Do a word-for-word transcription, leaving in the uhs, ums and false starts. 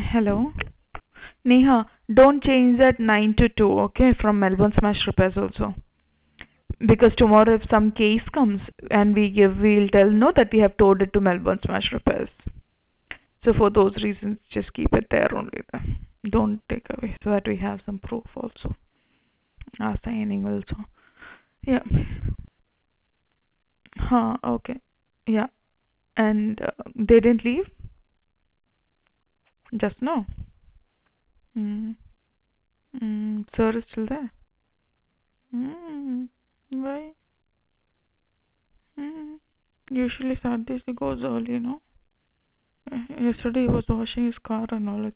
Hello. Neha, don't change that nine to two, okay, from Melbourne Smash Repairs also. Because tomorrow if some case comes and we give, we'll tell no that we have told it to Melbourne Smash Repairs. So for those reasons, just keep it there only. Then. Don't take away so that we have some proof also. Our signing also. Yeah. Huh, okay. Yeah. And uh, they didn't leave just now. Mm. Mm. Sir is still there. Mm. Why? Mm. Usually Saturdays he goes early, you know. Uh, Yesterday he was washing his car and all.